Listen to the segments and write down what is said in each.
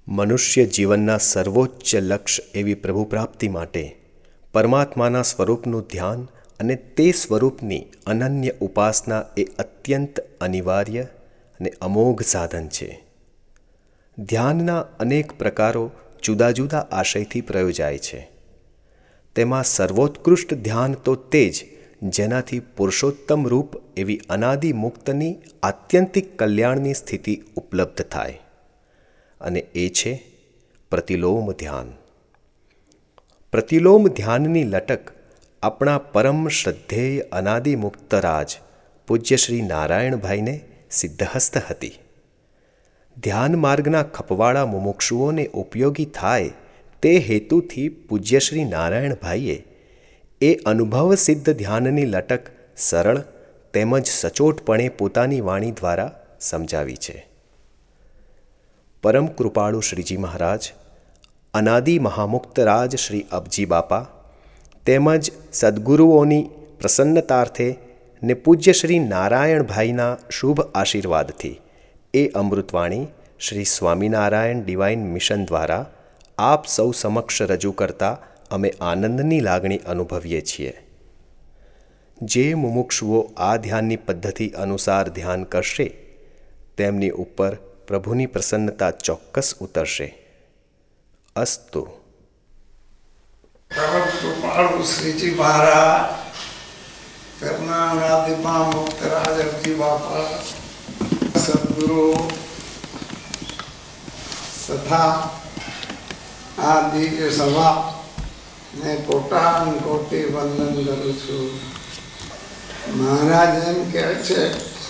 મનુષ્ય જીવનના સર્વોચ્ચ લક્ષ્ય એવી પ્રભુ પ્રાપ્તિ માટે પરમાત્માના સ્વરૂપનું ધ્યાન અને તે સ્વરૂપની અનન્ય ઉપાસના એ અત્યંત અનિવાર્ય અને અમોઘ સાધન છે. ધ્યાનના અનેક પ્રકારો જુદા જુદા આશયથી પ્રયોજાય છે. તેમાં સર્વોત્કૃષ્ટ ધ્યાન તો તે જ જેનાથી પુરુષોત્તમ રૂપ એવી અનાદિ મુક્તની આત્યંતિક કલ્યાણની સ્થિતિ ઉપલબ્ધ થાય, અને એ છે પ્રતિલોમ ધ્યાન. પ્રતિલોમ ધ્યાનની લટક આપણા પરમ શ્રદ્ધેય અનાદિ મુક્તરાજ પૂજ્ય શ્રી નારાયણભાઈને સિદ્ધહસ્ત હતી. ધ્યાન માર્ગના ખપવાળા મુમુક્ષુઓને ઉપયોગી થાય તે હેતુથી પૂજ્ય શ્રી નારાયણભાઈએ એ અનુભવ સિદ્ધ ધ્યાનની લટક સરળ તેમજ સચોટપણે પોતાની વાણી દ્વારા સમજાવી છે. પરમ કૃપાળુ શ્રીજી મહારાજ, અનાદિ મહામુક્તરાજ શ્રી અબજી બાપા તેમજ સદ્ગુરુઓની પ્રસન્નતાર્થે ને પૂજ્ય શ્રી નારાયણભાઈના શુભ આશીર્વાદથી એ અમૃતવાણી શ્રી સ્વામિનારાયણ ડિવાઇન મિશન દ્વારા આપ સૌ સમક્ષ રજૂ કરતા અમે આનંદની લાગણી અનુભવીએ છીએ. જે મુમુક્ષુઓ આ ધ્યાનની પદ્ધતિ અનુસાર ધ્યાન કરશે તેમની ઉપર પ્રભુની પ્રસન્નતા ચોક્કસ ઉતરશે. અસ્તુ. કૃપાળુ શ્રીજી મહારાજ, કર્ણાનાદિમાં મુક્તરાજ અબજી બાપા, સદગુરુ તથા આ દિવ્ય સભા ને કોટાન કોટી વંદન કરું છું. મહારાજ એમ કહે છે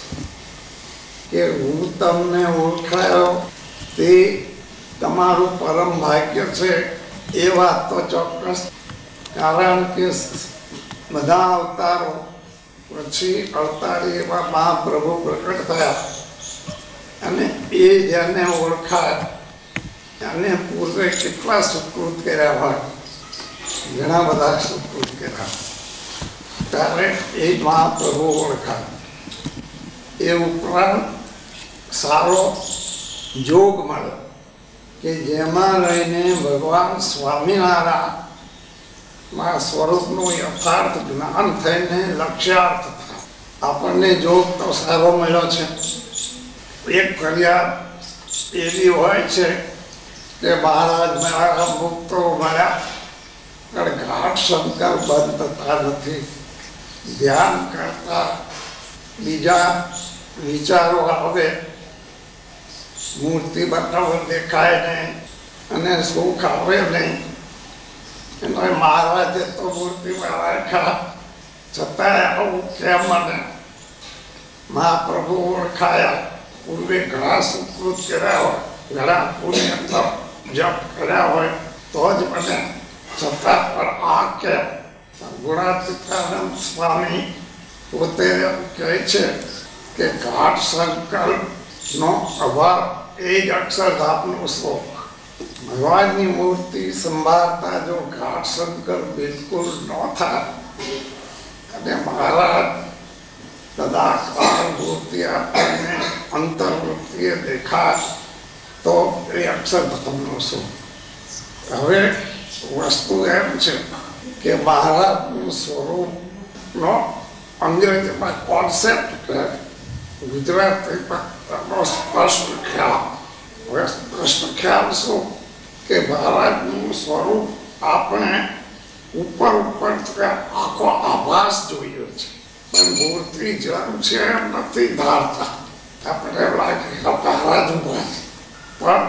કે હું તમને ઓળખાયો તે તમારું પરમ ભાગ્ય છે. એ વાત તો ચોક્કસ, કારણ કે બધા અવતારો પછી અવતારી એવા મહાપ્રભુ પ્રકટ થયા અને એ જેને ઓળખાય અને પૂર્વે કેટલા સુકૃત કર્યા હોય, ઘણા બધા સુકૃત કર્યા, ત્યારે એ મહાપ્રભુ ઓળખાય. એ ઉપરાંત સારો જોગ મળે કે જેમાં રહીને ભગવાન સ્વામિનારાયણના સ્વરૂપનું યથાર્થ જ્ઞાન થઈને લક્ષ્યાર્થ થાય. આપણને જોગ તો સારો મળ્યો છે. એક ફરિયાદ એવી હોય છે કે મહારાજ મારા મુક્તો મળ્યા પણ ઘાટ શંકર બંધ થતા નથી. ધ્યાન કરતા બીજા વિચારો આવે, મૂર્તિ બનાવો દેખાય નહીં અને સુખ આવે નહીં. એનો મહારાજે તો મૂર્તિ રાખ્યા છતાં આવું કેમ મને? મહાપ્રભુ ઓળખાયા, પૂર્વે ઘણા સુકૃત કર્યા હોય, ઘણા પુણ્ય જપ કર્યા હોય તો જ મને, છતાં પણ આ કેમ? ગુણાતીતાનંદ સ્વામી પોતે કહે છે કે ઘાટ સંકલ્પનો અભાવ એ જ અક્ષરધામનું શોખ. ભગવાનની મૂર્તિ સંભાળતા જો ઘાટ સંકલ્પ બિલકુલ ન થાય અને મહારાજ તદાકાર મૂર્તિ આપણને અંતર્વૃત્તિએ દેખાય તો એ અક્ષરધામનું શોખ. હવે વસ્તુ એમ છે કે મહારાજનું સ્વરૂપનો અંગ્રેજીમાં કોન્સેપ્ટ કહે, ગુજરાતીમાં સ્પષ્ટ ખ્યાલ. હવે સ્પષ્ટ ખ્યાલ શું કે મહારાજનું સ્વરૂપ આપણે ઉપર આખો આભાસ જોઈએ છે, પણ મૂર્તિ જેમ છે એમ નથી ધારતા. આપણે લાગે મહારાજ ઉભા છે, પણ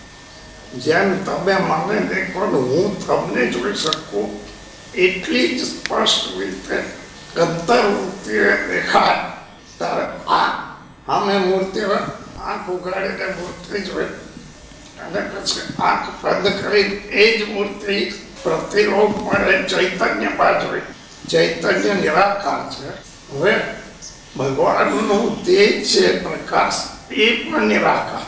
જેમ તમે મને દેખો ને હું તમને જોઈ શકું એટલી જ સ્પષ્ટ રીતે અંતર્વૃત્તિએ દેખાય. ત્યારે અમે મૂર્તિ આંખ ઉઘાડીને મૂર્તિ જોઈ અને પછી આંખ બંધ કરી એ જ મૂર્તિ પ્રતિલોમ મળે ચૈતન્યમાં જોઈ. ચૈતન્ય નિરાકાર છે. હવે ભગવાનનું તેજ છે પ્રકાશ, એ પણ નિરાકાર.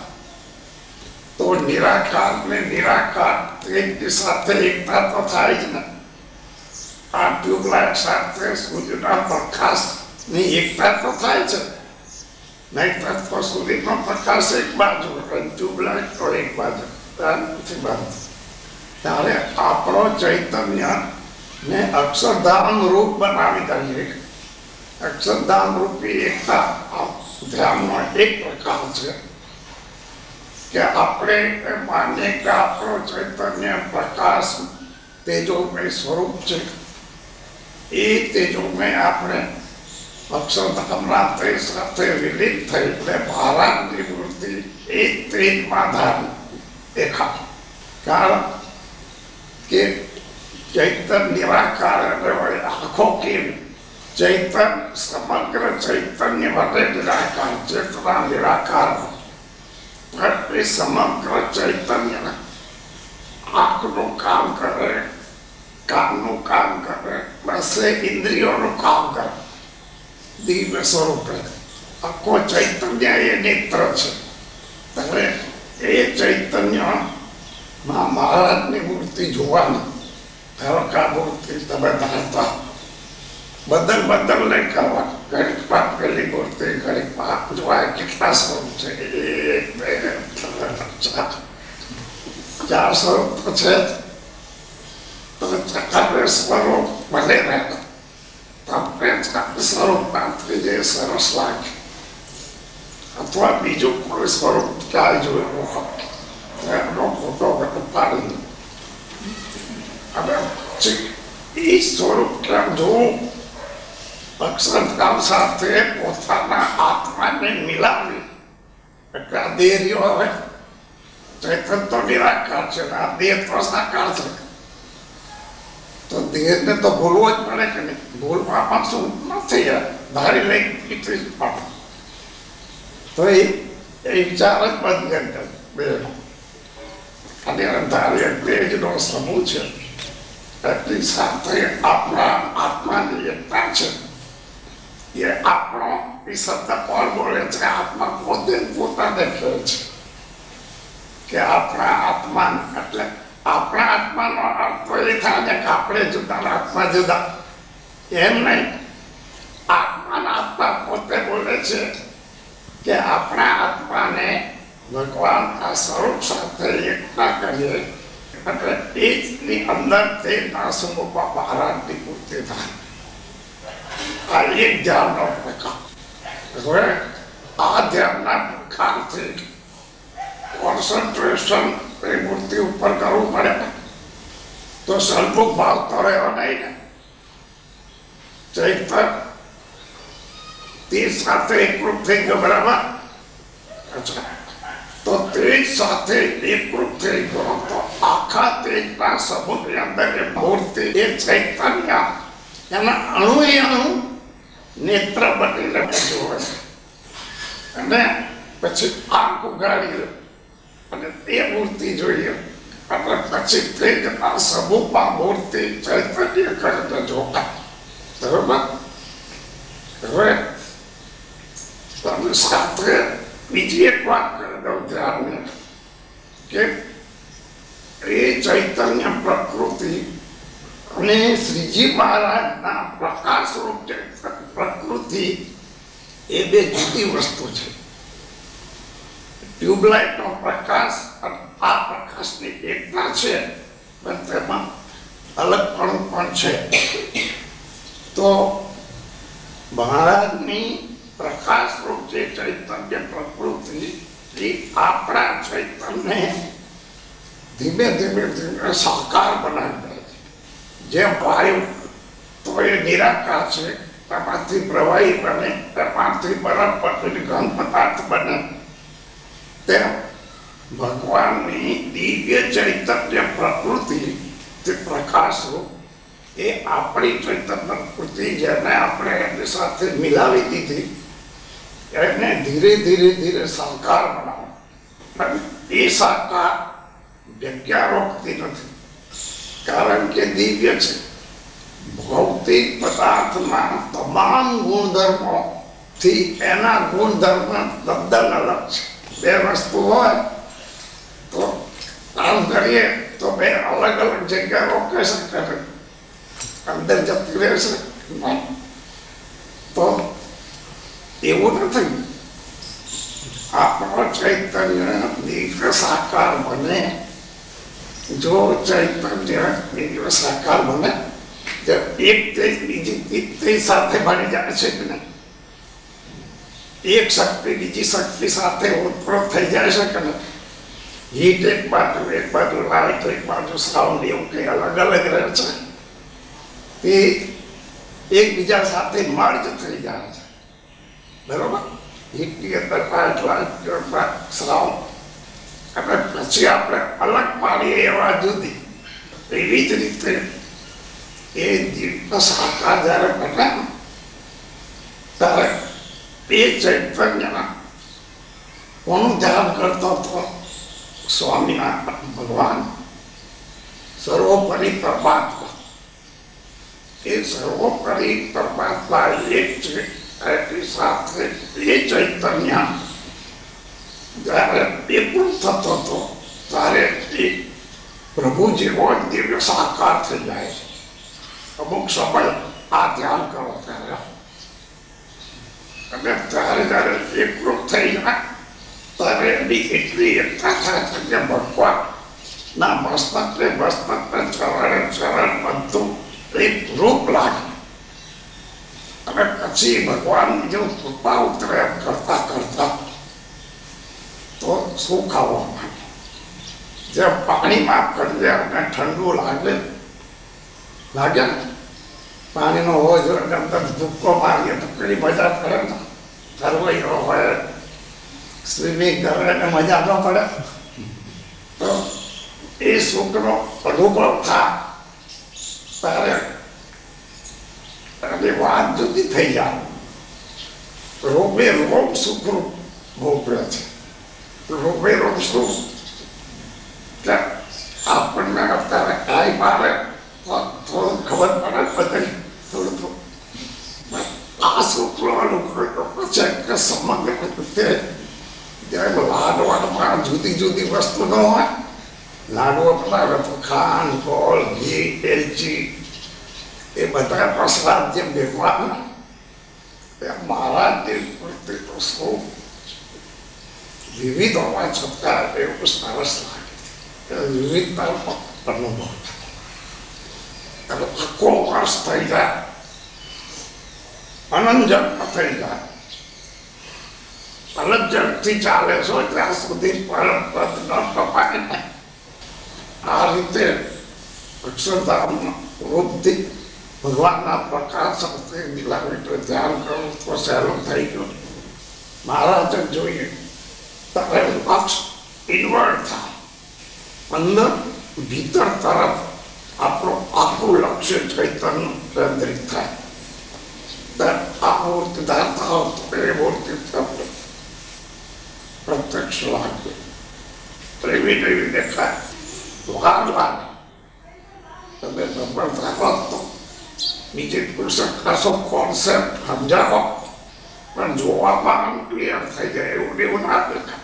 તો નિરાકાર ને નિરાકાર તેજની સાથે એકતા તો થાય જ ને. આ ટ્યુબલાઇટ સાથે સૂર્યના પ્રકાશની એકતા તો થાય છે, નહીં તો સુધીનો પ્રકાશ એક બાજુ, ટ્યુબલાઇટ તો એક બાજુ. નથી બનતું. ત્યારે આપણો ચૈતન્ય ને અક્ષરધામ રૂપ બનાવી દઈએ. અક્ષરધામ રૂપી એકતા ધ્યાનનો એક પ્રકાર છે કે આપણે માનીએ કે આપણો ચૈતન્ય પ્રકાશ તેજોમય સ્વરૂપ છે. એ તેજોમય આપણે અક્ષરધામના તેજ સાથે વિલીન થઈ એટલે મહારાજની મૂર્તિ એ તેજમાં ધારણ દેખાય. કારણ કે ચૈતન્ય નિરાકાર આખો કેમ ચૈતન્ય સમગ્ર ચૈતન્ય માટે નિરાકાર ચેતના નિરાકાર એ સમગ્ર ચૈતન્ય આંખનું કામ કરે, કાનનું કામ કરે, બસ ઇન્દ્રિયોનું કામ કરે. દિવ્ય સ્વરૂપે આખો ચૈતન્ય એ નેત્ર છે. ત્યારે એ ચૈતન્યમાં મહારાજની મૂર્તિ જોવાની. ધારકા મૂર્તિ તમે ધારતા બદલ નહીં કરવા. ઘડીક પાક પેલી મૂર્તિ ઘડીક પાક જોવાય કેટલા સ્વરૂપ છે. 4 સ્વરૂપ તો છે જ. તમે સ્વરૂપ ભલે રહેતા તમને સ્વરૂપમાંથી જે સરસ લાગે અથવા બીજું કોઈ સ્વરૂપ ક્યાંય જોયેલું હોય એનો ફોટો પાડી અને એ સ્વરૂપ કેમ જોવું અક્ષરધામ સાથે પોતાના આત્માને મિલાવી. એટલે આ દેહ રહ્યો હવે ચૈતન્ય તો નિરાકાર છે, આ દેહ તો સાકાર છે. તો દેહને તો ભૂલવો જ પડે કે નહીં? ભૂલવામાં શું નથી, ધારી લઈ નીકળી જ પડે. તો એ વિચાર જ બંધ બે અને ધારી તેજનો સમૂહ છે. એટલી સાથે આપણા આત્માની એકતા છે. એ આપણો એ શબ્દ કોણ બોલે છે? આત્મા પોતે પોતાને કહે છે કે આપણા આત્મા એટલે આપણા આત્માનો અર્થ તો એ થાય ને કે આપણે જુદા આત્મા જુદા એમ નહીં. આત્મા પોતે બોલે છે કે આપણા આત્માને ભગવાન આ સ્વરૂપ સાથે એકતા કરીએ એટલે એની અંદર તે નાસુમાં મહારાજની પૂર્તિ થાય. આ એક ધ્યાનનો પ્રકાર. હવે આ ધ્યાનના પ્રકારથી કોન્સન્ટ્રેશન એ મૂર્તિ ઉપર કરવું પડે તો સન્મુખ ભાવ તો રહ્યો નહીં ને. ચૈતન્ય તે સાથે એકરૂપ થઈ ગયો બરાબર. તો તેજ સાથે એકરૂપ થઈ ગયો તો આખા તેજના સમૂહની અંદર એ મૂર્તિ એ ચૈતન્ય એના અણુ નેત્ર બનીને જોવે અને પછી આંખ ઉગાડી અને તે મૂર્તિ જોઈએ અને પછી તેજના સમૂહમાં મૂર્તિ ચૈતન્ય કરીને જોતા. બરોબર. હવે તમે સાથે બીજી એક વાત કરી દઉં ધ્યાનને કે એ ચૈતન્ય પ્રકૃતિ અને શ્રીજી મહારાજના પ્રકાશ રૂપ પ્રકૃતિ એ બે જુદી વસ્તુ છે. ટ્યુબલાઇટનો પ્રકાશ અને આ પ્રકાશની એકતા છે પણ તેમાં અલગપણું પણ છે. તો મહારાજની પ્રકાશ રૂપ જે ચૈતન્ય પ્રકૃતિ એ આપણા ચૈતન્યને ધીમે ધીમે સાકાર બનાવી દે. જેમ વાયુ તો એ નિરાકાર છે, તેમાંથી પ્રવાહી બને, તેમાંથી બરફ બને, ઘન પદાર્થ બને. તેમ ભગવાનની દિવ્ય ચૈતન્ય પ્રકૃતિ તે પ્રકાશ રૂપ એ આપણી ચૈતન્ય પ્રકૃતિ જેને આપણે એની સાથે મિલાવી દીધી એને ધીરે ધીરે સાકાર બનાવો. એ સાકાર જગ્યા રોકતી નથી કારણ કે દિવ્ય છે. ભૌતિક પદાર્થમાં તમામ ગુણધર્મોથી એના ગુણધર્મ તદ્દન અલગ છે. બે વસ્તુ હોય તો કામ કરીએ તો બે અલગ અલગ જગ્યા રોકે શકે અંદર જતી રહેશે. તો એવું નથી. આપણો ચૈતન્ય દિવ્ય સાકાર બને. જો ચૈતન્ય દિવ્ય સાકાર બને તો એક તેજ બીજી તેજ સાથે ભળી જાય છે કે નહીં? એક શક્તિ બીજી શક્તિ સાથે ઉત્પ્રોત થઈ જાય છે કે નહીં? હીટ એક બાજુ લાઈટ એક બાજુ સાઉન્ડ, એવું કંઈ અલગ અલગ રહે છે. એ એકબીજા સાથે મર્જ થઈ જાય છે. બરોબર? હીટની અંદર લાઈટ સાઉન્ડ, અને પછી આપણે અલગ પાડીએ એવા જુદી. એવી જ રીતે એ દિવ્ય સાકાર જ્યારે બને ત્યારે એ ચૈતન્યના કોનું ધ્યાન કરતો હતો? સ્વામિનારાયણ ભગવાન સર્વોપરી પરમાત્મા. એ સર્વોપરી પરમાત્મા એક છે. એની સાથે એ ચૈતન્ય જ્યારે એકરૂપ થતો હતો ત્યારે એ પ્રભુ જેવો દિવ્ય સાકાર થઈ જાય છે. અમુક સમય આ ધ્યાન કરો ત્યારે, અને ત્યારે જ્યારે એકરૂપ થઈ જાય ત્યારે એની એટલી એકતા થાય છે કે ભગવાનના મસ્તકને ચરણ બધું એક રૂપ લાગે. અને પછી ભગવાનની જો કૃપા ઉતરે કરતા કરતા તો શું ખાવા માંગે? જેમ પાણીમાં કરીએ અને ઠંડુ લાગે ને, પાણીનો હોય જો અંદર ધુક્કો મારીએ તો કેટલી મજા પડે ને. તરવૈયો હોય, સ્વિમિંગ કરે ને મજા ન પડે? તો એ સુખનો અનુભવ થાય ત્યારે અને વાત જુદી થઈ જાય. રોગે રોગ સુખરૂપ ભોગવે છે. રોગે રોગ સુખ આપણને અત્યારે કાંઈ મારે થોડું ખબર પડે બધી થોડું આ સુખનો અનુભવ પછી કે સમગ્ર રીતે જેમ લાડવામાં જુદી જુદી વસ્તુ ન હોય. લાડવો બનાવે તો ખાંડ, ગોળ, ઘી, એલચી એ બધા પ્રસાદ જેમ ભેગવાના મહારાજની પ્રતિ તો શું વિવિધ હોવા છતાં એવું સરસ લાગે. વિવિધતા અનુભવ થાય, આખો વર્ષ થઈ જાય, અનંત જન્મ થઈ જાય. અલગ જન્મથી ચાલે છો ત્યાં સુધી પરમ પદ ન કપાય ને. આ રીતે અક્ષરધામના રૂપથી ભગવાનના પ્રકાશ સાથે મિલાવીને ધ્યાન કરવું તો સહેલું થઈ ગયું. મહારાજ જોઈએ ત્યારે લક્ષ ઇન્વર્ટ થાય, અંદર ભીતર તરફ આપણું આખું લક્ષ્ય ચૈતન્ય કેન્દ્રિત થાય. આ મૂર્તિ ધારતા હોતો એ મૂર્તિ તમને પ્રત્યક્ષ લાગે, એવી દેખાય, વાર લાગે. તમે નંબર ધારો તો બીજી પુરુષ ખાસો કોન્સેપ્ટ સમજાવો, પણ જોવામાં ક્લિયર થઈ જાય એવું ના દેખાય.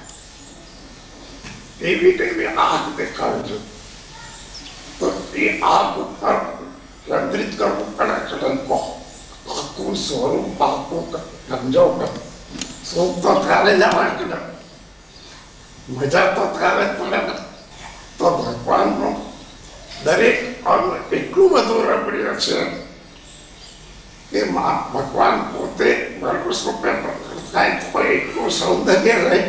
એવી આંખ દેખાવી જોઈએ. તો એ આંખ ઉપર કેન્દ્રિત કરવું પડે. આખું સ્વરૂપ આખું સમજો. સુખ તો ત્યારે જ આવે કે મજા તો ત્યારે જ પડે ને. તો ભગવાનનું દરેક અંગ એટલું બધું રમણીય છે કે ભગવાન પોતે સ્વરૂપે થાય તો એટલું સૌંદર્ય રહે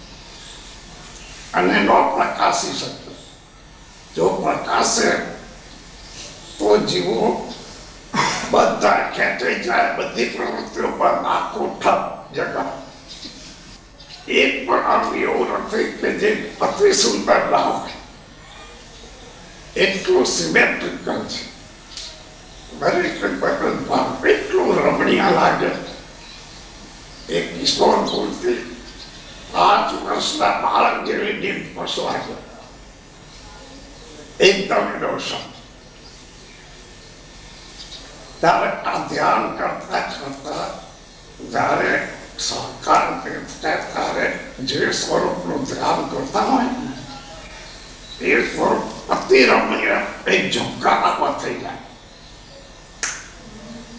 અને ન પ્રકાશી શકે. જો પ્રકાશે તો જીવો બધા ખેંચાઈ જાય, બધી પ્રવૃત્તિઓ પર આખું ઠપ જગા. એક પણ આમ એવું નથી કે જે અતિ સુંદર ના હોય. એટલું સિમેટ્રિકલ છે. દરેક ભાવ એટલું રમણીય લાગે. એક કિશોર મૂર્તિ 5 વર્ષના બાળક જેવી ડીપ પસવાય, એકદમ રોશન. ત્યારે આ ધ્યાન કરતા કરતા જ્યારે સાકાર ત્યારે જે સ્વરૂપનું ધ્યાન કરતા હોય એ સ્વરૂપ અતિ રમણીય એક ઝંકારામાં થઈ જાય,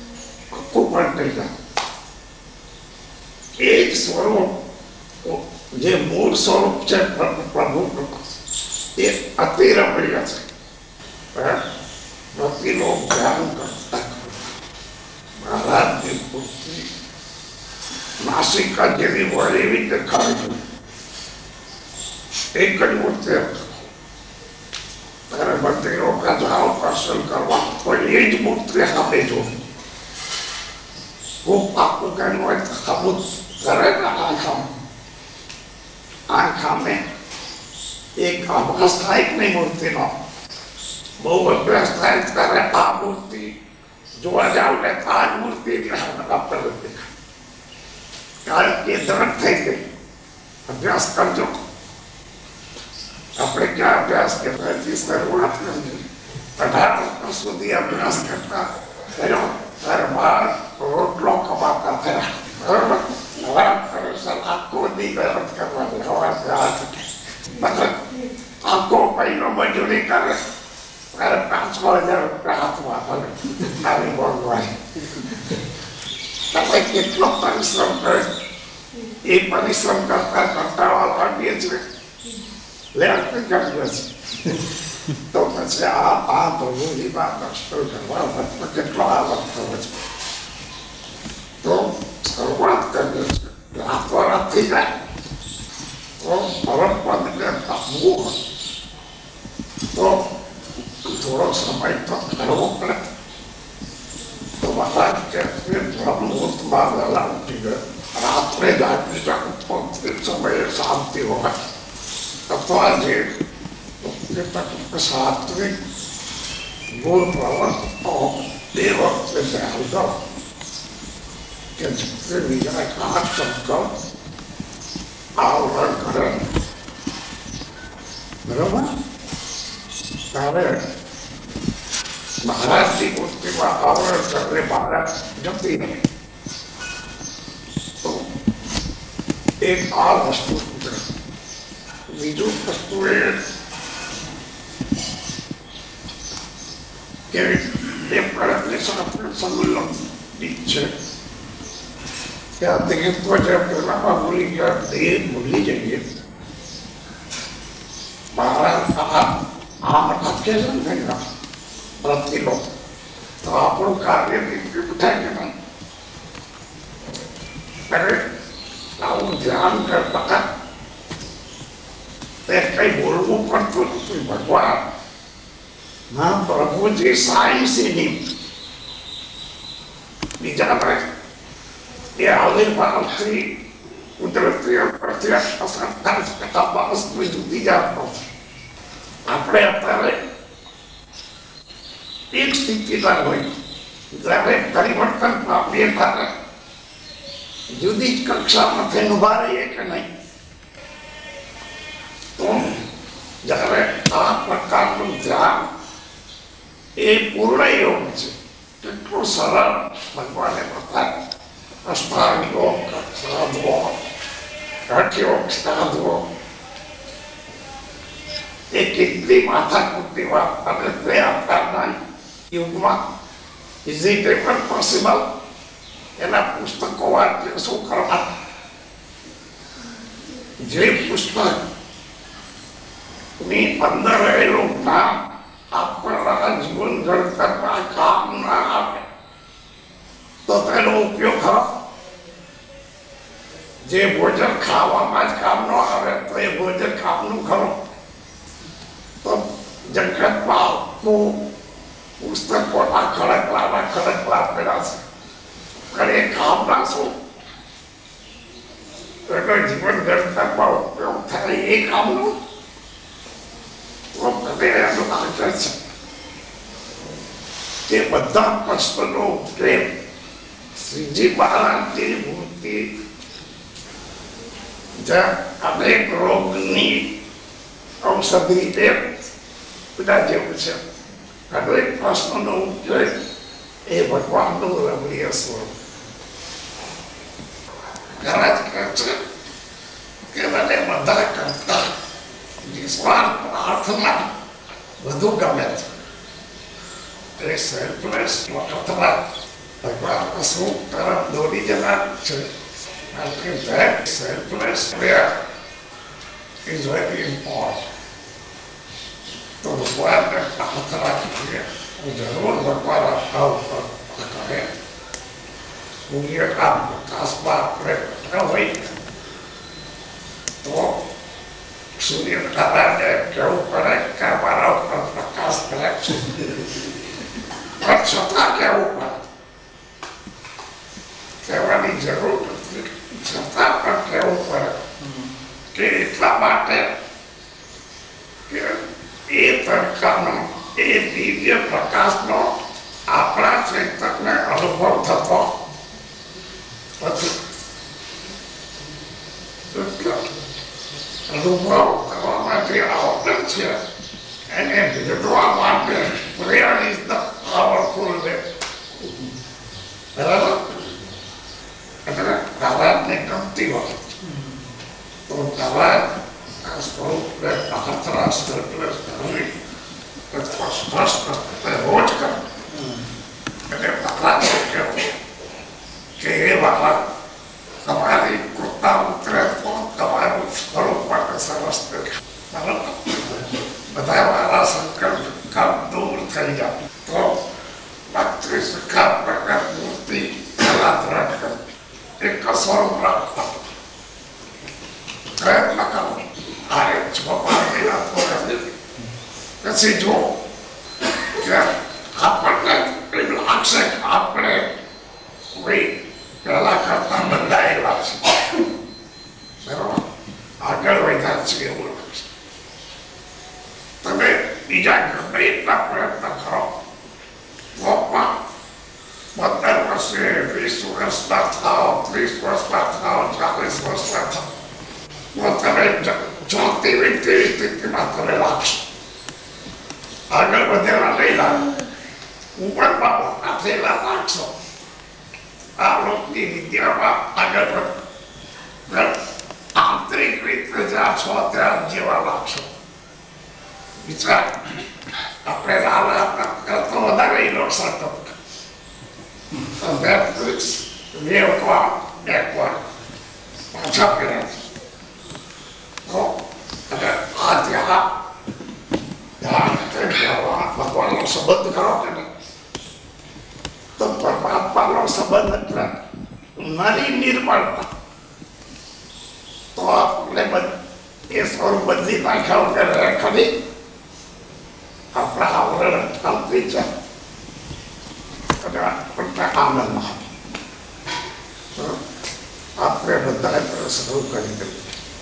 આખું પણ થઈ જાય. એ જ સ્વરૂપ જે મૂળ સ્વરૂપ છે પ્રભુનું એ અતિ રમણીય છે. પ્રતિલોક ધ્યાન કરતા મહારાજની મૂર્તિ નાસિકા જેવી હોય એવી દેખાડી. એક જ મૂર્તિ ત્યારે મંદિરો જાઓ દર્શન કરવા પણ એ જ મૂર્તિ સામે જોઈ. ખૂબ પાકું કર્યું હોય તો સાબુત કરે ને આંખામે એક અભ્યાસ થાય જ નહીં મૂર્તિનો. બહુ અભ્યાસ થાય ત્યારે આ મૂર્તિ જોવા જાવ ને આ જ મૂર્તિ કારણ કે દ્રઢ થઈ ગઈ. અભ્યાસ કરજો. આપણે ક્યાં અભ્યાસ કરતા શરૂઆત કરજો. 18 વર્ષ સુધી અભ્યાસ કરતા કર્યો ત્યારે બહાર રોટલો કમાતા થયા. બરોબર. આખો દી મહેનત કરવાની હવાથી હાથ મતલબ આખો મહિનો મજૂરી કરે ત્યારે 5,000 રૂપિયા હાથમાં ભલે આવી મોંઘવારી. તમે કેટલો પરિશ્રમ કરે એ પરિશ્રમ કરતા કંટાળવા લાગીએ છીએ. લેખી કરીએ છીએ તો પછી આ પ્રભુની વાત દર્શન કરવા કેટલો આવક થયો છે. તો શરૂઆત કરીએ છીએ. રાતોરાત થઈ જાય તો પરમ પદને પામવું તો થોડો સમય તો કરવો પડે. તો મહારાજ કે બ્રહ્મુહૂર્તમાં વહેલા ઉઠી ગયા. રાત્રે જાગી જાગું સમયે શાંતિ હોય અથવા જે સાત્વિક ગુણ પ્રવર્તતો તે વખતે ધ્યાન કરો કે जितने विजय का संकल्प आवरण करे बराबर तारे महाराज की मूर्ति में आवरण करने महाराज जमती नहीं. तो एक आ वस्तु बीजू वस्तु संलग्न છે. ત્યાં દેહત્વ છે પેલામાં ભૂલી ગયા દેહ ભૂલી જઈએ. મહારાજ આ રાખે છે ને પ્રતિલો તો આપણું કાર્ય દીકરી થાય કે નહીં. અરે આવું ધ્યાન કરતા તે કઈ બોલવું પડતું નથી. ભગવાન ના પ્રભુજી સાયન્સની બીજા ભાઈ એ આવિર્ભાવથી કુદરતી પરથી અસર થાય છે. માણસ જુદી જાતનો છે. આપણે અત્યારે એક સ્થિતિમાં હોય જ્યારે પરિવર્તન પામીએ ત્યારે જુદી જ કક્ષામાંથી ઉભા રહીએ કે નહીં. તો જ્યારે આ પ્રકારનું ધ્યાન એ પૂર્ણ યોગ છે. કેટલું સરળ ભગવાને બતાવ્યું. અષ્ટાંગ યોગ સાધવો, હઠ યોગ સાધવો એ કેટલી માથાકૂટની વાત. અને તે અત્યારના યુગમાં ઇઝ ઇટ એવર પોસિબલ એના પુસ્તકો વાંચીને શું કરવા. જે પુસ્તકની અંદર રહેલું જ્ઞાન આપણા જીવન ઘડતરમાં કામ ના આવે તો તેનો ઉપયોગ ખરો. જે ભોજન ખાવામાં જ કામ ન આવે તો એ ભોજન કામનું ખરો. તો જગતમાં આખું પુસ્તકોના ખડકલા પડ્યા છે. પણ એ કામના શું એટલે જીવન ઘડતરમાં ઉપયોગ થાય એ કામનું તો બધે એનું આગળ છે. તે બધા પ્રશ્નનો ઉકેલ શ્રીજી મહારાજની મૂર્તિ જ્યાં અનેક રોગની ઔષધિ એ બધા જેવું છે. અનેક પ્રશ્નનો ઉકેલ એ ભગવાનનું રમણીય સ્વરૂપ. મહારાજ કહે છે કે મને બધા કરતા નિસ્વાર્થ પ્રાર્થના વધુ ગમે છે. એ સેલ્ફલેસ વખતમાં ભગવાન સ્વરૂપ તરફ દોરી જનાર છે. Selfless prayer is very important. તો ભગવાનને પ્રાર્થના કરીએ જરૂર ભગવાન આપણા ઉપર કરે. સૂર્યના પ્રકાશમાં આપણે બેઠા હોય તો સૂર્યનારાયણને કહેવું પડે કે અમારા ઉપર પ્રકાશ કરે છે, પણ છતાં કહેવું પડે. કહેવાની જરૂર નથી, છતાં પણ કહેવું પડે કે એટલા માટે કે એ તડકાનો એ દિવ્ય પ્રકાશનો આપણા ચેતનને અનુભવ થતો નથી. અનુભવ કરવામાં જે આવડત છે એને ભેદવા માટે prayer is the powerful way. બરાબર? એટલે નારાયણને ગમતી હોય તો નારાયણ આ સ્વરૂપને પ્રાર્થના કરવી સ્પષ્ટ રોજ કરવું. એટલે મહારાજે કહેવું કે એ બાબા તમારી કૃપા ઉતરે તો તમારું સ્વરૂપ માટે સરસ બરાબર. બધા મારા સંકલ્પ દૂર થઈ જાય તો ભક્તિ સુખા પ્રગટ મૂર્તિ કલાધરણ કરવી. એક સ્વરૂપ રાખવા પ્રયત્ન કરો. આ છોપાયેલા પછી જો કે આપણને એમ લાગશે કે આપણે કોઈ પહેલા કરતા બદલાયેલા છે, બરાબર, આગળ વધ્યા છે એવું લાગશે. તમે બીજા ગમે એટલા પ્રયત્ન કરો તો પણ 15 વર્ષે 20 વર્ષના થાવ, 30 વર્ષના થાવ, 40 વર્ષના થાવ તો તમે જોતી વ્યક્તિ સ્થિતિમાં તમે લાગશો. આગળ વધેલા નહીં લાગે, ઉપરમાં આપેલા લાગશો. આ લોકની વિદ્યામાં આગળ આંતરિક રીતે જ્યાં છો ત્યાં જેવા લાગશો. વિચાર આપણે લાલા કરતો વધારે લોકસાતો વેવવા બેકવા પાછા ફેર્યા તો આ ત્યાં ભગવાનનો સંબંધ કરો કે નહીં તો પરમાત્માનો સંબંધ એટલે નરી નિર્મળતા. તો આપણે એ સ્વરૂપ બદલી નાખ્યા વગર રહે ખરી આપણા આવરણ ચાલતી છે અને આપણને આનંદમાં આપણે બધા શરૂ કરી દઈએ.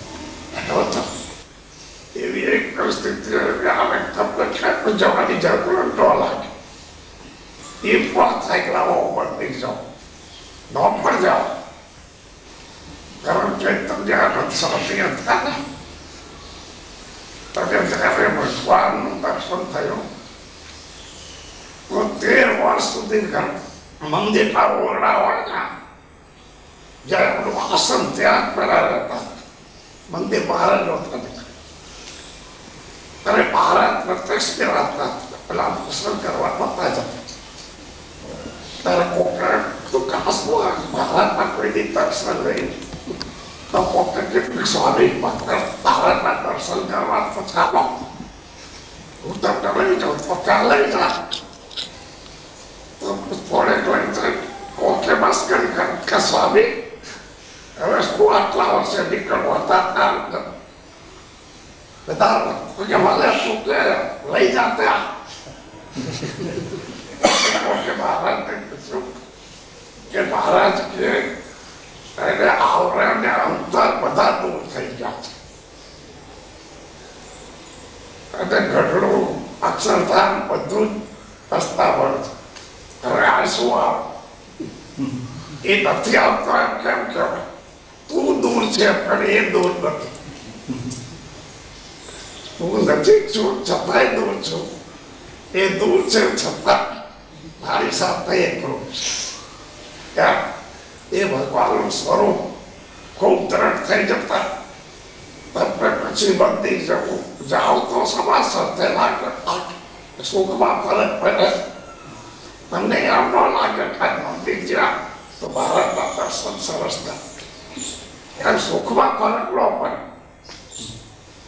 એવી એક પરિસ્થિતિ આવે તમને ક્યાંક જવાની જરૂર ન લાગે. એ પણ સાયકલાઓ બદલી જાઓ, ન પણ જાઓ, કારણ કે તમને આનંદ સમય હતા ને તમે જ્યારે ભગવાનનું દર્શન થયું તો 13 વર્ષ સુધી મંદિરના ઓરડા હોય ને જ્યારે આપણું આસન ત્યાં પેલા રહેતા મંદિર બહાર જ હોતા નથી. ત્યારે મહારાજ પ્રત્યક્ષ કહેવાતા પેલા દર્શન કરવા નહોતા જતા. ત્યારે કોકણ તો કાસમાં મહારાજના કોઈની દર્શન લઈ તો કોકણ કેટલીક સ્વામી મહારાજના દર્શન કરવા તો ચાલો હું તમને લઈ જાઉં તો ત્યાં લઈ જા. તો થોડે કોકે બસ કરી કે સ્વામી હવે શું આટલા વર્ષે નીકળવો હતા બધા કે ભલે શું કે લઈ જા ત્યાં. મહારાજને પૂછ્યું કે મહારાજ કે એને આવરણ ને અંતર બધા દૂર થઈ ગયા છે અને ગઢડું અક્ષરધામ બધું જ રસ્તામાં છે. હવે આ શું આવે એ નથી આવતો એમ કેમ કહેવાય? તું દૂર છે પણ એ દૂર નથી. હું નજીક છું છતાંય દૂર છું. એ દૂર છે છતાં મારી સાથે એકલું છે. એ ભગવાનનું સ્વરૂપ ખૂબ દ્રઢ થઈ જતા તમે પછી બંધી જવું જાઓ તો સમાજ સાથે લાગે સુખમાં ફરક પડે. તમને એમ ન લાગે કાંઈ મંદિર જ્યાં તો ભારતના દર્શન સરસ થાય. સુખમાં ફરક ન પડે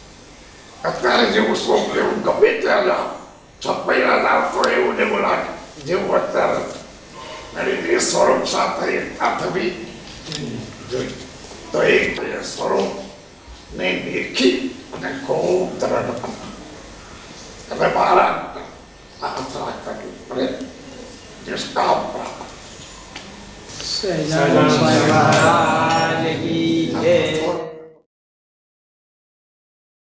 અત્યારે જેવું શોખ એવું ગમે ત્યાં જાઓ છપૈયા જાવ તો એવું ને એવું લાગે જેવું અત્યારે અને એ સ્વરૂપ સાથે એકતા થવી જોઈએ તો એક સ્વરૂપને દેખી અને ખૂબ તરત અને મારા આશા કરી અને નિષ્કામ પ્રાપ્ત.